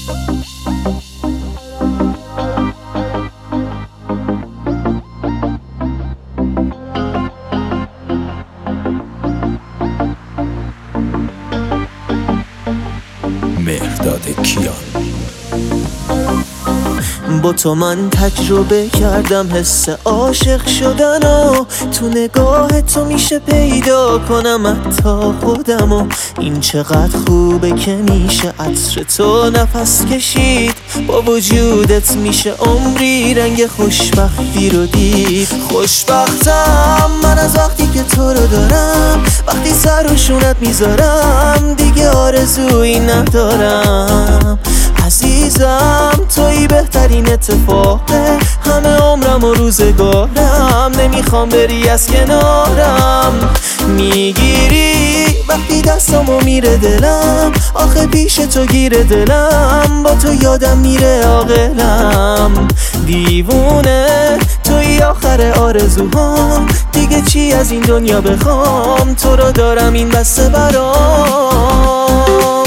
مهرداد کیان. با تو من تجربه کردم حس عاشق شدن و تو نگاه تو میشه پیدا کنم حتی خودم و این چقدر خوبه که میشه عطر تو نفس کشید، با وجودت میشه عمری رنگ خوشبختی رو دید. خوشبختم من از وقتی که تو رو دارم، وقتی سر رو شونت میذارم دیگه آرزویی ندارم. عزیزم تویی بهترین اتفاقه همه عمرم و روزگارم، نمیخوام بری از کنارم. میگیری وقتی دستامو میره دلم، آخه پیش تو گیره دلم، با تو یادم میره عاقلم. دیوونه تویی آخر آرزوهام، دیگه چی از این دنیا بخوام، تو رو دارم این بسته برام.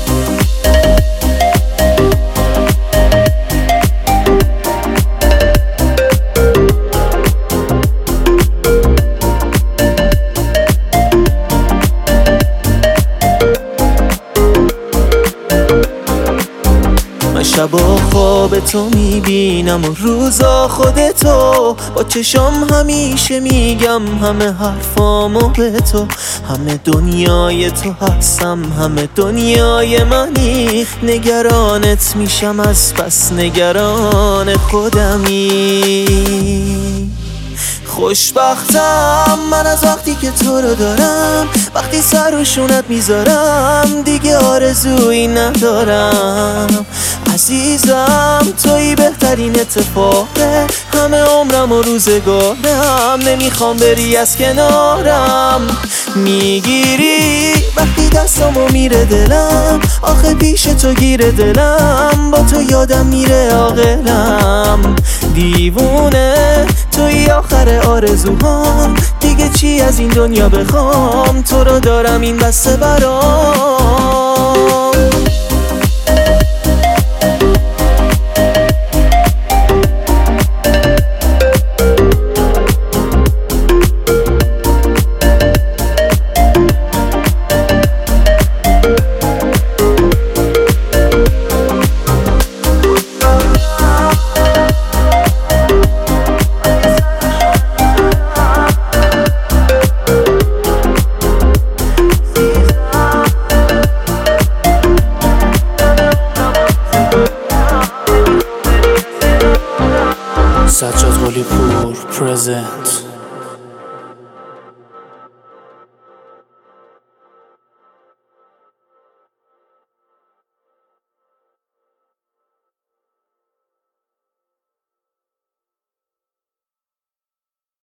شبا خواب تو میبینم و روزا خودتو، با چشام همیشه میگم همه حرفامو به تو. همه دنیای تو هستم، همه دنیای منی، نگرانت میشم از پس نگران خودمی. خوشبختم من از وقتی که تو رو دارم، وقتی سر رو شونت میذارم دیگه آرزویی ندارم. عزیزم تویی بهترین اتفاقه همه عمرم و روزگارم، نمیخوام بری از کنارم. میگیری وقتی دستامو میره دلم، آخه پیش تو گیره دلم، با تو یادم میره عاقلم. دیوونه تویی آخر آرزوهام، دیگه چی از این دنیا بخوام، تو رو دارم این بسته برام. سجاد قلی پور پرزنت.